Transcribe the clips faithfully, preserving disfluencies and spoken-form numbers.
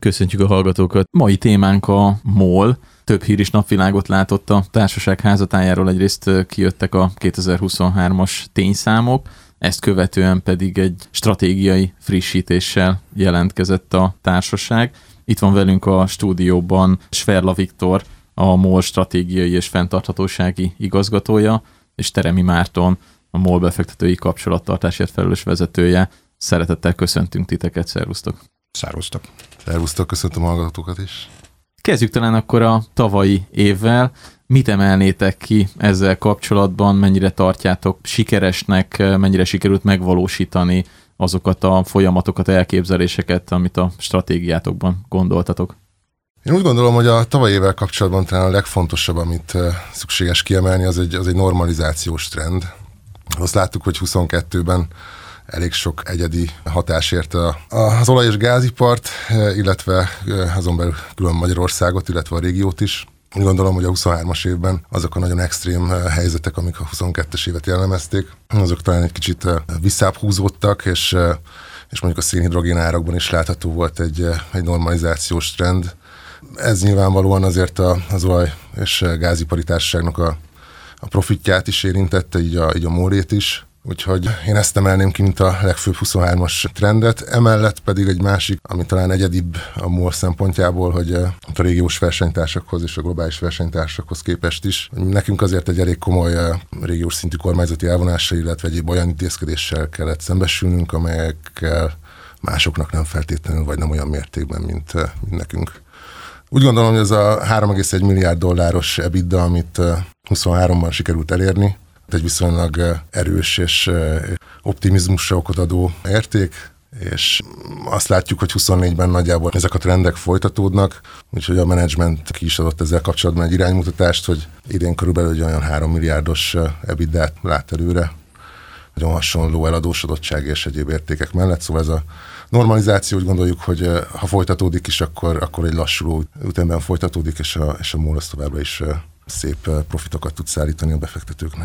Köszöntjük a hallgatókat. Mai témánk a MOL. Több hír is napvilágot látott a társaság házatájáról. Egyrészt kijöttek a kétezer-huszonhármas tényszámok, ezt követően pedig egy stratégiai frissítéssel jelentkezett a társaság. Itt van velünk a stúdióban Sverla Viktor, a MOL stratégiai és fenntarthatósági igazgatója, és Teremi Márton, a MOL befektetői kapcsolattartásért felelős vezetője. Szeretettel köszöntünk titeket, szervusztok! Szervusztok! Szervusztok, köszöntöm a hallgatókat is! Kezdjük talán akkor a tavalyi évvel. Mit emelnétek ki ezzel kapcsolatban, mennyire tartjátok sikeresnek, mennyire sikerült megvalósítani azokat a folyamatokat, elképzeléseket, amit a stratégiátokban gondoltatok? Én úgy gondolom, hogy a tavalyi évvel kapcsolatban talán a legfontosabb, amit szükséges kiemelni, az egy, az egy normalizációs trend. Azt láttuk, hogy huszonkettőben elég sok egyedi hatás érte az olaj- és gázipart, illetve azon belül külön Magyarországot, illetve a régiót is. Úgy gondolom, hogy a huszonhármas évben azok a nagyon extrém helyzetek, amik a huszonkettes évet jellemezték, azok talán egy kicsit visszább húzódtak, és, és mondjuk a szénhidrogén árakban is látható volt egy, egy normalizációs trend. Ez nyilvánvalóan azért az olaj- és gázipari társaságnak a, a profitját is érintette, így a, így a mólét is. Úgyhogy én ezt emelném ki, mint a legfőbb huszonhármas trendet. Emellett pedig egy másik, ami talán egyedibb a MOL szempontjából, hogy a régiós versenytársakhoz és a globális versenytársakhoz képest is. Nekünk azért egy elég komoly régiós szintű kormányzati elvonással, illetve egyéb olyan intézkedéssel kellett szembesülnünk, amelyekkel másoknak nem feltétlenül, vagy nem olyan mértékben, mint, mint nekünk. Úgy gondolom, hogy ez a három egész egy milliárd dolláros EBITDA, amit huszonháromban sikerült elérni, egy viszonylag erős és optimizmusra okot adó érték, és azt látjuk, hogy huszonnégyben nagyjából ezek a trendek folytatódnak, úgyhogy a menedzsment ki is adott ezzel kapcsolatban egy iránymutatást, hogy idén körülbelül olyan három milliárdos EBITDA-t lát előre, nagyon hasonló eladósodottság és egyéb értékek mellett, szóval ez a normalizáció, úgy gondoljuk, hogy ha folytatódik is, akkor, akkor egy lassuló ütemben folytatódik, és a, és a MOL az továbbra is szép profitokat tud szállítani a befektetőknek.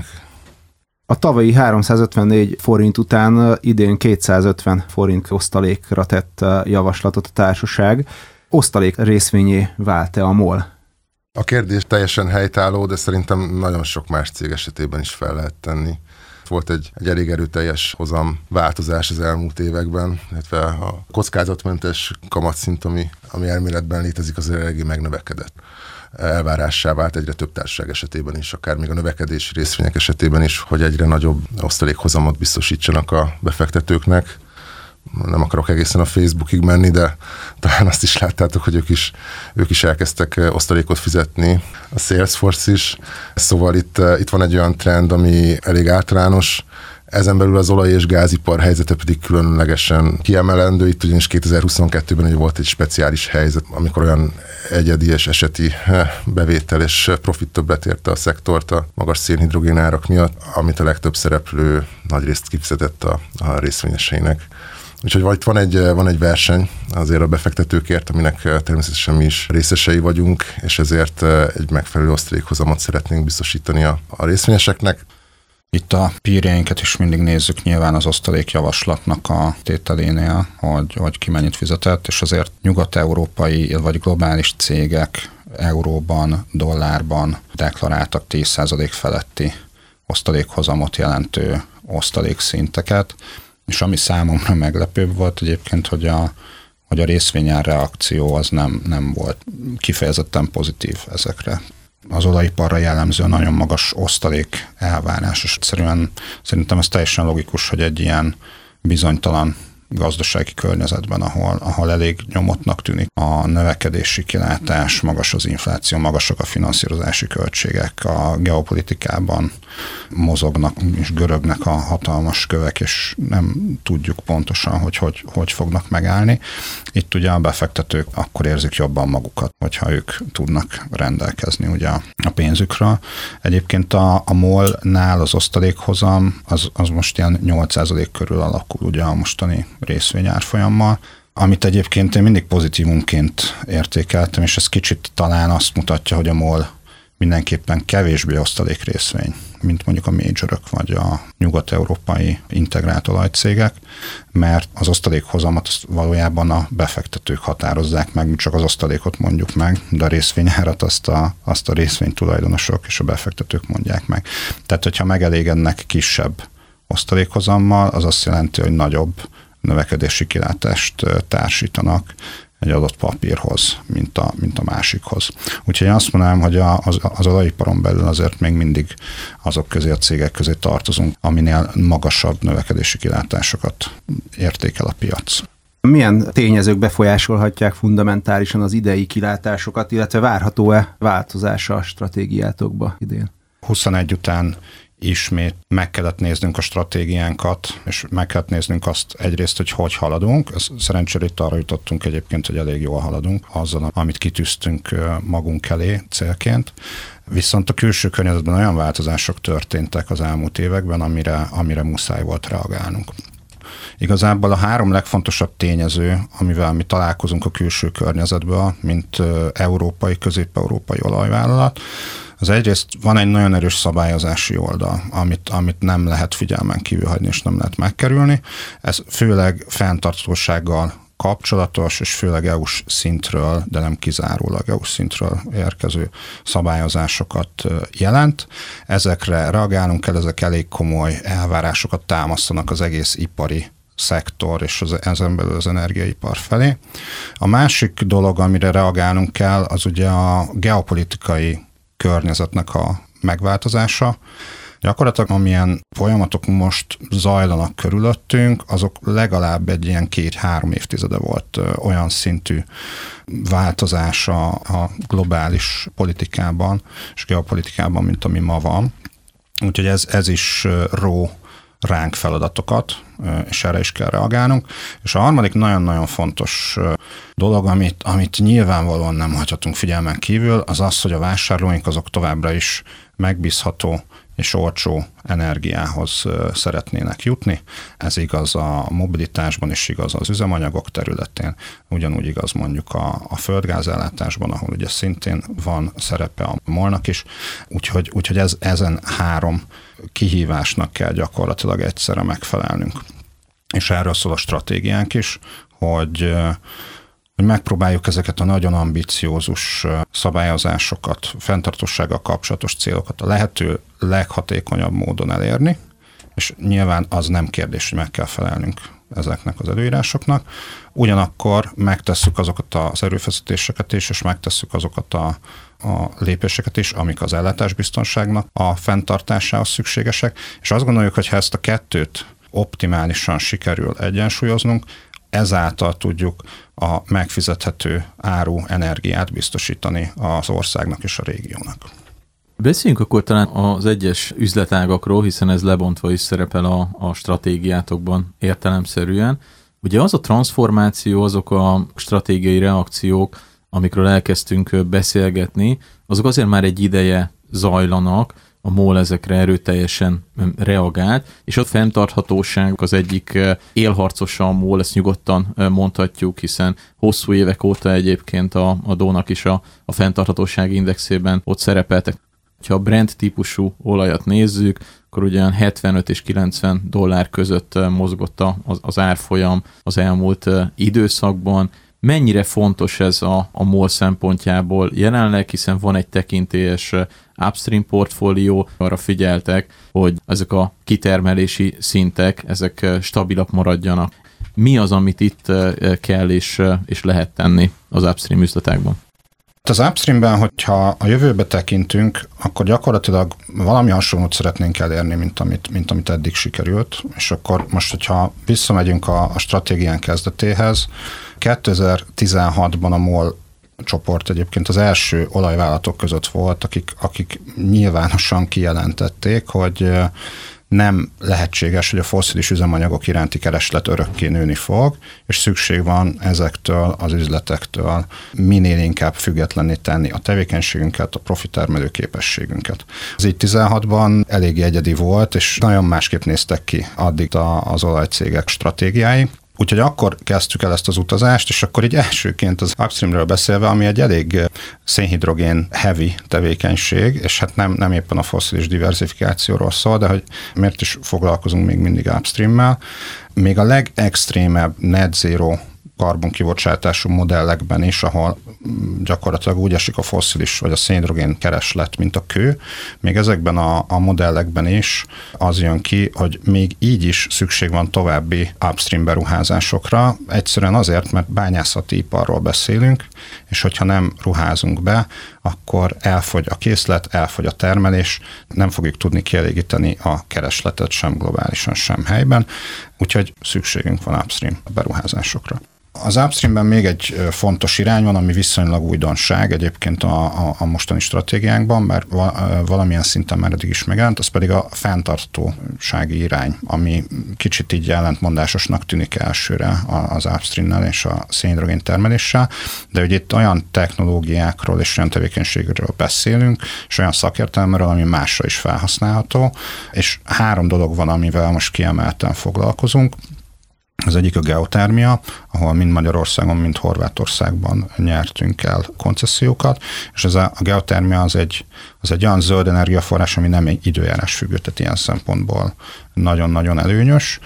A tavalyi háromszázötvennégy forint után idén kétszázötven forint osztalékra tett javaslatot a társaság. Osztalék részvényé vált-e a MOL? A kérdés teljesen helytálló, de szerintem nagyon sok más cég esetében is fel lehet tenni. Volt egy, egy elég erőteljes hozam változás az elmúlt években, illetve a kockázatmentes kamatszint, ami, ami elméletben létezik, az eléggé megnövekedett. Elvárássá vált egyre több társaság esetében is, akár még a növekedési részvények esetében is, hogy egyre nagyobb osztalékhozamot biztosítsanak a befektetőknek. Nem akarok egészen a Facebookig menni, de talán azt is láttátok, hogy ők is, ők is elkezdtek osztalékot fizetni, a Salesforce is. Szóval itt, itt van egy olyan trend, ami elég általános. Ezen belül az olaj- és gázipar helyzete pedig különlegesen kiemelendő. Itt ugyanis kétezer-huszonkettőben ugye volt egy speciális helyzet, amikor olyan egyedi és eseti bevétel és profit többet érte a szektort a magas szénhidrogén árak miatt, amit a legtöbb szereplő nagyrészt kifizetett a, a részvényeseinek. Úgyhogy itt van egy, van egy verseny azért a befektetőkért, aminek természetesen mi is részesei vagyunk, és ezért egy megfelelő osztalékhozamot szeretnénk biztosítani a, a részvényeseknek. Itt a pírjeinket is mindig nézzük nyilván az osztalékjavaslatnak a tételénél, hogy, hogy ki mennyit fizetett, és azért nyugat-európai vagy globális cégek euróban, dollárban deklaráltak tíz százalék feletti osztalékhozamot jelentő osztalékszinteket, és ami számomra meglepőbb volt egyébként, hogy a, hogy a részvényár reakció az nem, nem volt kifejezetten pozitív ezekre. Az olajiparra jellemző nagyon magas osztalék elvárás, és egyszerűen szerintem ez teljesen logikus, hogy egy ilyen bizonytalan gazdasági környezetben, ahol, ahol elég nyomottnak tűnik a növekedési kilátás, magas az infláció, magasak a finanszírozási költségek, a geopolitikában mozognak és görögnek a hatalmas kövek, és nem tudjuk pontosan, hogy hogy, hogy fognak megállni. Itt ugye a befektetők akkor érzik jobban magukat, hogyha ők tudnak rendelkezni ugye a pénzükről. Egyébként a, a MOL-nál az osztalékhozam az, az most ilyen nyolc százalék körül alakul ugye a mostani részvényárfolyammal, amit egyébként én mindig pozitívunként értékeltem, és ez kicsit talán azt mutatja, hogy a MOL mindenképpen kevésbé osztalék részvény, mint mondjuk a majorok vagy a nyugat-európai integrált olajcégek, mert az osztalékhozamot valójában a befektetők határozzák meg, mi csak az osztalékot mondjuk meg, de a részvényárat azt a, azt a részvénytulajdonosok és a befektetők mondják meg. Tehát, hogyha megelégednek kisebb osztalékhozammal, az azt jelenti, hogy nagyobb növekedési kilátást társítanak egy adott papírhoz, mint a, mint a másikhoz. Úgyhogy én azt mondanám, hogy a, az, az olajiparon belül azért még mindig azok közé, a cégek közé tartozunk, aminél magasabb növekedési kilátásokat értékel a piac. Milyen tényezők befolyásolhatják fundamentálisan az idei kilátásokat, illetve várható-e változása a stratégiátokba idén? huszonegy után ismét meg kellett néznünk a stratégiánkat, és meg kellett néznünk azt egyrészt, hogy hogy haladunk. Szerencsére itt arra jutottunk egyébként, hogy elég jól haladunk azzal, amit kitűztünk magunk elé célként. Viszont a külső környezetben olyan változások történtek az elmúlt években, amire, amire muszáj volt reagálnunk. Igazából a három legfontosabb tényező, amivel mi találkozunk a külső környezetből, mint európai, közép-európai olajvállalat, az egyrészt van egy nagyon erős szabályozási oldal, amit, amit nem lehet figyelmen kívül hagyni, és nem lehet megkerülni. Ez főleg fenntartósággal kapcsolatos, és főleg é u-s szintről, de nem kizárólag é u-s szintről érkező szabályozásokat jelent. Ezekre reagálunk kell, ezek elég komoly elvárásokat támasztanak az egész ipari szektor és az, ezen belül az energiaipar felé. A másik dolog, amire reagálnunk kell, az ugye a geopolitikai környezetnek a megváltozása. Gyakorlatilag amilyen folyamatok most zajlanak körülöttünk, azok legalább egy ilyen két-három évtizede volt olyan szintű változása a globális politikában és geopolitikában, mint ami ma van. Úgyhogy ez, ez is ró ránk feladatokat, és erre is kell reagálnunk. És a harmadik nagyon-nagyon fontos dolog, amit, amit nyilvánvalóan nem hagyhatunk figyelmen kívül, az az, hogy a vásárlóink azok továbbra is megbízható és olcsó energiához szeretnének jutni. Ez igaz a mobilitásban, és igaz az üzemanyagok területén, ugyanúgy igaz mondjuk a, a földgázellátásban, ahol ugye szintén van szerepe a MOL-nak is. Úgyhogy, úgyhogy ez, ezen három kihívásnak kell gyakorlatilag egyszerre megfelelnünk. És erről szól a stratégiánk is, hogy hogy megpróbáljuk ezeket a nagyon ambiciózus szabályozásokat, fenntartósággal kapcsolatos célokat a lehető leghatékonyabb módon elérni, és nyilván az nem kérdés, hogy meg kell felelnünk ezeknek az előírásoknak. Ugyanakkor megtesszük azokat az erőfeszítéseket is, és megtesszük azokat a, a lépéseket is, amik az ellátásbiztonságnak a fenntartásához szükségesek, és azt gondoljuk, hogy ha ezt a kettőt optimálisan sikerül egyensúlyoznunk, ezáltal tudjuk a megfizethető áru energiát biztosítani az országnak és a régiónak. Beszéljünk akkor talán az egyes üzletágakról, hiszen ez lebontva is szerepel a, a stratégiátokban értelemszerűen. Ugye az a transformáció, azok a stratégiai reakciók, amikről elkezdtünk beszélgetni, azok azért már egy ideje zajlanak, a MOL ezekre erőteljesen reagált, és a fenntarthatóság az egyik élharcosa a MOL, ezt nyugodtan mondhatjuk, hiszen hosszú évek óta egyébként a, a dónak is a, a fenntarthatósági indexében ott szerepeltek. Ha a Brent típusú olajat nézzük, akkor ugyan hetvenöt és kilencven dollár között mozgott az, az árfolyam az elmúlt időszakban. Mennyire fontos ez a, a MOL szempontjából jelenleg, hiszen van egy tekintélyes upstream portfólió, arra figyeltek, hogy ezek a kitermelési szintek, ezek stabilak maradjanak. Mi az, amit itt kell és, és lehet tenni az upstream üzletekben? Az upstreamben, hogyha a jövőbe tekintünk, akkor gyakorlatilag valami hasonlót szeretnénk elérni, mint amit, mint amit eddig sikerült, és akkor most, hogyha visszamegyünk a, a stratégián kezdetéhez, kétezer-tizenhatban a MOL csoport egyébként az első olajvállalatok között volt, akik, akik nyilvánosan kijelentették, hogy nem lehetséges, hogy a fosszilis üzemanyagok iránti kereslet örökké nőni fog, és szükség van ezektől az üzletektől minél inkább függetlenné tenni a tevékenységünket, a profitermelő képességünket. Ez így tizenhatban elég egyedi volt, és nagyon másképp néztek ki addig az olajcégek stratégiái. Úgyhogy akkor kezdtük el ezt az utazást, és akkor így elsőként az upstreamről beszélve, ami egy elég szénhidrogén heavy tevékenység, és hát nem, nem éppen a fosszilis diversifikációról szól, de hogy miért is foglalkozunk még mindig upstreammel. Még a legextrémebb net zero karbonkibocsátású modellekben is, ahol gyakorlatilag úgy esik a fosszilis vagy a szénhidrogén kereslet, mint a kő, még ezekben a, a modellekben is az jön ki, hogy még így is szükség van további upstream beruházásokra, egyszerűen azért, mert bányászati iparról beszélünk, és hogyha nem ruházunk be, akkor elfogy a készlet, elfogy a termelés, nem fogjuk tudni kielégíteni a keresletet sem globálisan, sem helyben, úgyhogy szükségünk van upstream beruházásokra. Az upstreamben még egy fontos irány van, ami viszonylag újdonság egyébként a, a, a mostani stratégiánkban, mert valamilyen szinten már eddig is megjelent, az pedig a fenntartósági irány, ami kicsit így ellentmondásosnak tűnik elsőre az upstreamnel és a szénhidrogén termeléssel, de ugye itt olyan technológiákról és olyan tevékenységről beszélünk, és olyan szakértelemről, ami másra is felhasználható, és három dolog van, amivel most kiemelten foglalkozunk. Az egyik a geotermia, ahol mind Magyarországon, mind Horvátországban nyertünk el koncesziókat, és ez a, a geotermia az egy, az egy olyan zöld energiaforrás, ami nem egy időjárás függő, tehát ilyen szempontból nagyon-nagyon előnyös.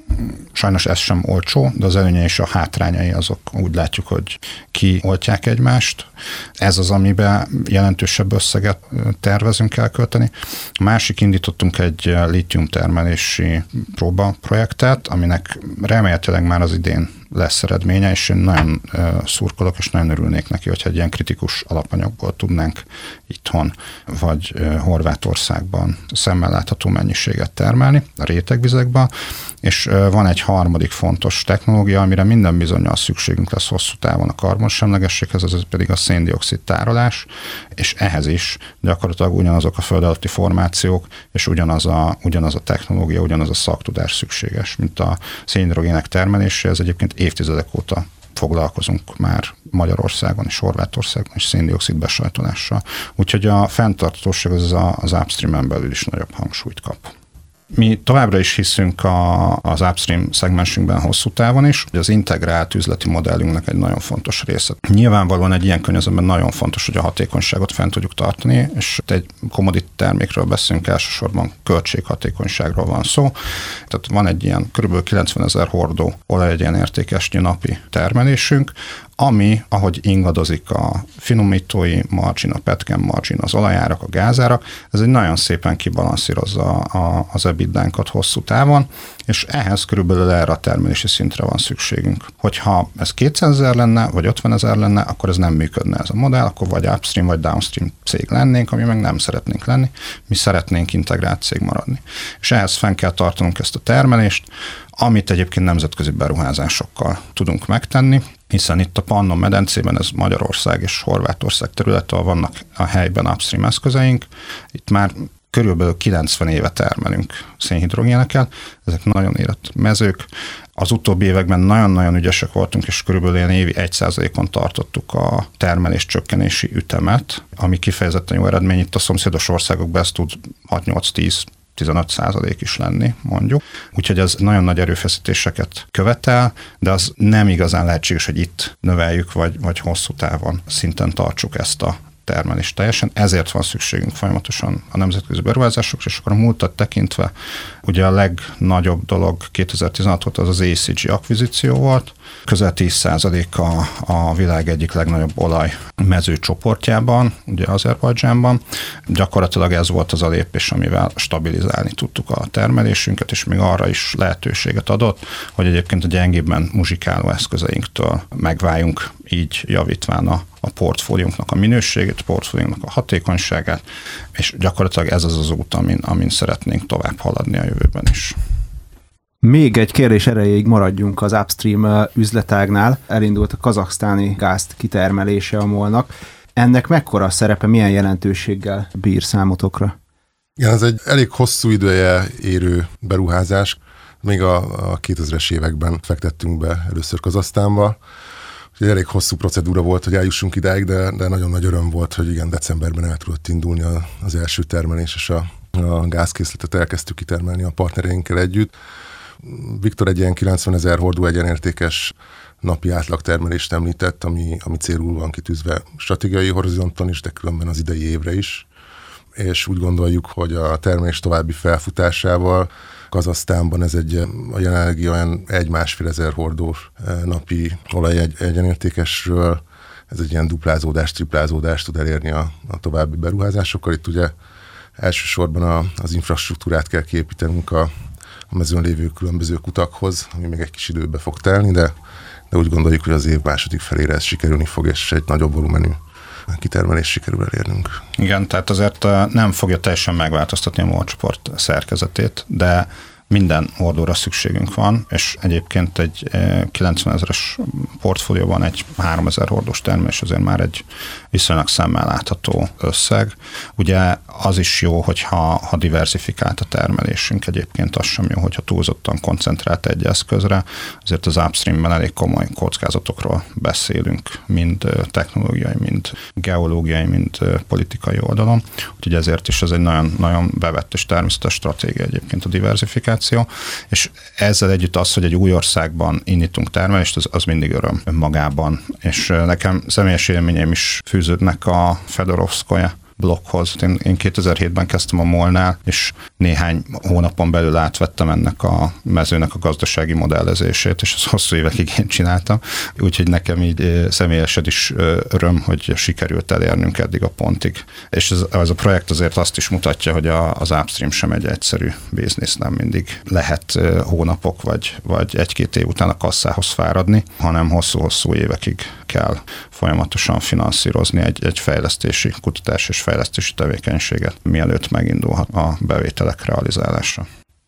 Sajnos ez sem olcsó, de az előnyei és a hátrányai azok úgy látjuk, hogy kioltják egymást. Ez az, amiben jelentősebb összeget tervezünk elkölteni. A másik, indítottunk egy lítium termelési próbaprojektet, aminek remélhetőleg már az idén lesz eredménye, és én nagyon szurkolok, és nagyon örülnék neki, hogyha egy ilyen kritikus alapanyagból tudnánk itthon, vagy Horvátországban szemmel látható mennyiséget termelni a rétegvizekben, és van egy harmadik fontos technológia, amire minden bizonnyal szükségünk lesz hosszú távon a karbonsemlegességhez, az pedig a széndioxid tárolás, és ehhez is gyakorlatilag ugyanazok a föld alatti formációk, és ugyanaz a, ugyanaz a technológia, ugyanaz a szaktudás szükséges, mint a szénhidrogének termeléséhez. Egyébként évtizedek óta foglalkozunk már Magyarországon és Horvátországon és széndioxid besajtolással. Úgyhogy a fenntartóság az, az upstreamen belül is nagyobb hangsúlyt kap. Mi továbbra is hiszünk a, az upstream szegmensünkben hosszú távon is, hogy az integrált üzleti modellünknek egy nagyon fontos része. Nyilvánvalóan egy ilyen környezetben nagyon fontos, hogy a hatékonyságot fent tudjuk tartani, és egy commodity termékről beszélünk, elsősorban költséghatékonyságról van szó. Tehát van egy ilyen kb. kilencvenezer hordó olajegyenértékesnyi napi termelésünk, ami, ahogy ingadozik a finomítói margin, a petchem margin, az olajárak, a gázárak, ez egy nagyon szépen kibalanszírozza a, az ebidánkat hosszú távon, és ehhez körülbelül erre a termelési szintre van szükségünk. Hogyha ez kétszázezer lenne, vagy ötvenezer lenne, akkor ez nem működne ez a modell, akkor vagy upstream, vagy downstream cég lennénk, ami meg nem szeretnénk lenni, mi szeretnénk integrált cég maradni. És ehhez fenn kell tartanunk ezt a termelést, amit egyébként nemzetközi beruházásokkal tudunk megtenni, hiszen itt a Pannon medencében ez Magyarország és Horvátország területe, vannak a helyben upstream eszközeink, itt már körülbelül kilencven éve termelünk szénhidrogéneket, ezek nagyon érett mezők. Az utóbbi években nagyon-nagyon ügyesek voltunk, és körülbelül ilyen évi egy százalékon tartottuk a termelés csökkenési ütemet, ami kifejezetten jó eredmény. Itt a szomszédos országokban ez tud hat-nyolc-tíz tizenöt százalék is lenni, mondjuk. Úgyhogy ez nagyon nagy erőfeszítéseket követel, de az nem igazán lehetséges, hogy itt növeljük, vagy, vagy hosszú távon szinten tartsuk ezt a termelést teljesen. Ezért van szükségünk folyamatosan a nemzetközi beruházásokra, és akkor a múltat tekintve ugye a legnagyobb dolog kétezer-tizenhat óta az az á cé gé akvizíció volt. Közel tíz százalék a, a világ egyik legnagyobb olajmező csoportjában, ugye Azerbajdzsánban. Gyakorlatilag ez volt az a lépés, amivel stabilizálni tudtuk a termelésünket, és még arra is lehetőséget adott, hogy egyébként a gyengébben muzsikáló eszközeinktől megváljunk, így javítván a, a portfóliónknak a minőségét, a portfóliónknak a hatékonyságát, és gyakorlatilag ez az az út, amin, amin szeretnénk tovább haladni a jövőben is. Még egy kérdés erejéig maradjunk az upstream üzletágnál. Elindult a kazaksztáni gázt kitermelése a MOL-nak. Ennek mekkora szerepe, milyen jelentőséggel bír számotokra? Igen, ez egy elég hosszú ideje érő beruházás. Még a, a kétezres években fektettünk be először Kazahsztánba. Egy elég hosszú procedúra volt, hogy eljussunk idáig, de, de nagyon nagy öröm volt, hogy igen, decemberben el tudott indulni az első termelés, és a, a gázkészletet elkezdtük kitermelni a partnereinkkel együtt. Viktor egy ilyen kilencvenezer hordó egyenértékes napi átlagtermelést említett, ami, ami célul van kitűzve stratégiai horizonton is, de különben az idei évre is. És úgy gondoljuk, hogy a termelés további felfutásával Kazahsztánban ez egy a jelenlegi olyan egy-másfél ezer hordós napi olaj egy, egyenértékesről, ez egy ilyen duplázódást, triplázódást tud elérni a, a további beruházásokkal. Itt ugye elsősorban a, az infrastruktúrát kell kiépítenünk a, a mezőn lévő különböző kutakhoz, ami még egy kis időbe fog telni, de, de úgy gondoljuk, hogy az év második felére ez sikerülni fog, és egy nagyobb volumenű kitermelés sikerül elérnünk. Igen, tehát azért nem fogja teljesen megváltoztatni a molcsoport szerkezetét, de minden hordóra szükségünk van, és egyébként egy kilencven ezeres portfólióban egy háromezer hordós termés azért már egy viszonylag szemmel látható összeg. Ugye az is jó, hogyha ha diversifikált a termelésünk, egyébként az sem jó, hogyha túlzottan koncentrált egy eszközre, azért az upstreamben elég komoly kockázatokról beszélünk, mind technológiai, mind geológiai, mind politikai oldalon. Úgyhogy ezért is ez egy nagyon, nagyon bevett és természetes stratégia egyébként a diversifikáció. És ezzel együtt az, hogy egy új országban indítunk termelést, az, az mindig öröm önmagában. És nekem személyes élményeim is fűződnek a Fedorovszkaja blokkhoz. Én, én kétezer-hétben kezdtem a MOL-nál, és néhány hónapon belül átvettem ennek a mezőnek a gazdasági modellezését, és ezt hosszú évekig én csináltam. Úgyhogy nekem így személyesen is öröm, hogy sikerült elérnünk eddig a pontig. És ez, ez a projekt azért azt is mutatja, hogy a, az upstream sem egy egyszerű biznisz, nem mindig lehet hónapok vagy, vagy egy-két év után a kasszához fáradni, hanem hosszú-hosszú évekig kell folyamatosan finanszírozni egy, egy fejlesztési, kutatás és fejlesztési tevékenységet, mielőtt megindulhat a bevételek realizálása.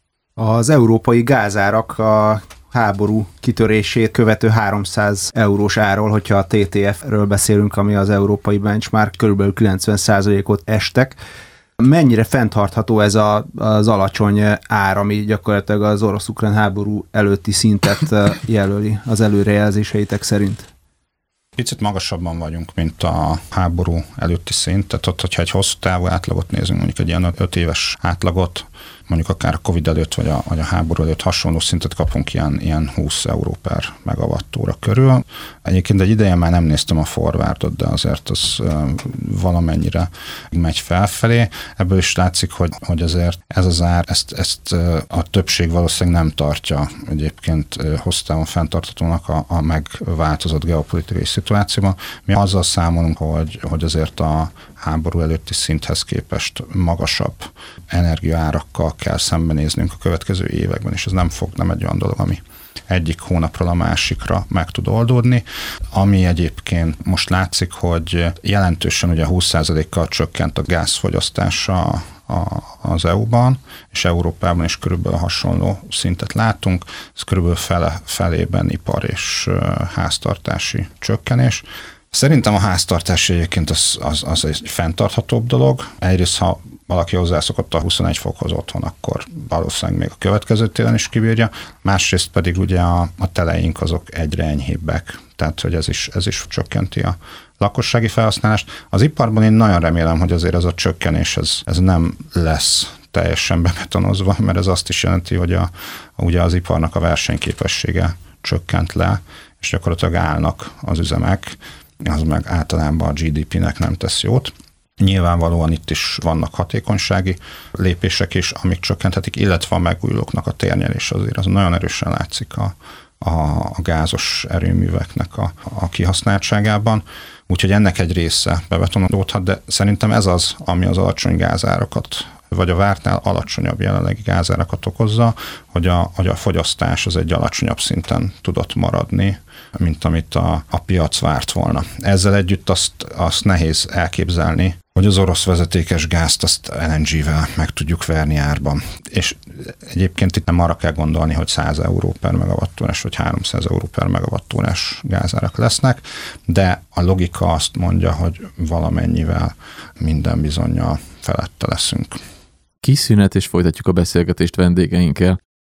Az európai gázárak a háború kitörését követő háromszáz eurós áról, hogyha a té té ef-ről beszélünk, ami az európai benchmark, körülbelül kilencven százalékot estek. Mennyire fenntartható ez a, az alacsony ár, ami gyakorlatilag az orosz-ukrán háború előtti szintet jelöli az előrejelzéseitek szerint? Picit magasabban vagyunk, mint a háború előtti szint, tehát ott, hogyha egy hosszú távú átlagot nézünk, mondjuk egy ilyen öt éves átlagot, mondjuk akár a Covid előtt, vagy a, vagy a háború előtt hasonló szintet kapunk ilyen, ilyen húsz euró per megawattóra körül. Egyébként egy ideje már nem néztem a forwardot, de azért az valamennyire megy felfelé. Ebből is látszik, hogy, hogy azért ez az ár, ezt, ezt a többség valószínűleg nem tartja egyébként hosszú távon fenntarthatónak a, a megváltozott geopolitikai szituációban. Mi azzal számolunk, hogy, hogy azért a háború előtti szinthez képest magasabb energiaárakkal kell szembenéznünk a következő években, és ez nem fog, nem egy olyan dolog, ami egyik hónapról a másikra meg tud oldódni. Ami egyébként most látszik, hogy jelentősen ugye húsz százalékkal csökkent a gázfogyasztása az é u-ban, és Európában is körülbelül hasonló szintet látunk. Ez körülbelül fele, felében ipar és háztartási csökkenés. Szerintem a háztartás egyébként az, az, az egy fenntarthatóbb dolog. Egyrészt, ha valaki hozzászokott a huszonegy fokhoz otthon, akkor valószínűleg még a következő télen is kibírja. Másrészt pedig ugye a, a teleink azok egyre enyhébbek, tehát hogy ez is, ez is csökkenti a lakossági felhasználást. Az iparban én nagyon remélem, hogy azért ez a csökkenés ez, ez nem lesz teljesen bebetonozva, mert ez azt is jelenti, hogy a, ugye az iparnak a versenyképessége csökkent le, és gyakorlatilag állnak az üzemek, az meg általában a gé dé pé-nek nem tesz jót. Nyilvánvalóan itt is vannak hatékonysági lépések is, amik csökkenthetik, illetve a megújulóknak a térnyelés azért az nagyon erősen látszik a, a, a gázos erőműveknek a, a kihasználtságában. Úgyhogy ennek egy része bebetonodódhat, de szerintem ez az, ami az alacsony gázárakat, vagy a vártnál alacsonyabb jelenlegi gázárakat okozza, hogy a, hogy a fogyasztás az egy alacsonyabb szinten tudott maradni, mint amit a, a piac várt volna. Ezzel együtt azt, azt nehéz elképzelni, hogy az orosz vezetékes gázt azt el en gé-vel meg tudjuk verni árban. És egyébként itt nem arra kell gondolni, hogy száz euró per megawattórás, vagy háromszáz euró per megawattórás gázárak lesznek, de a logika azt mondja, hogy valamennyivel minden bizonnyal felette leszünk. Kis szünet, és folytatjuk a beszélgetést vendégeinkkel.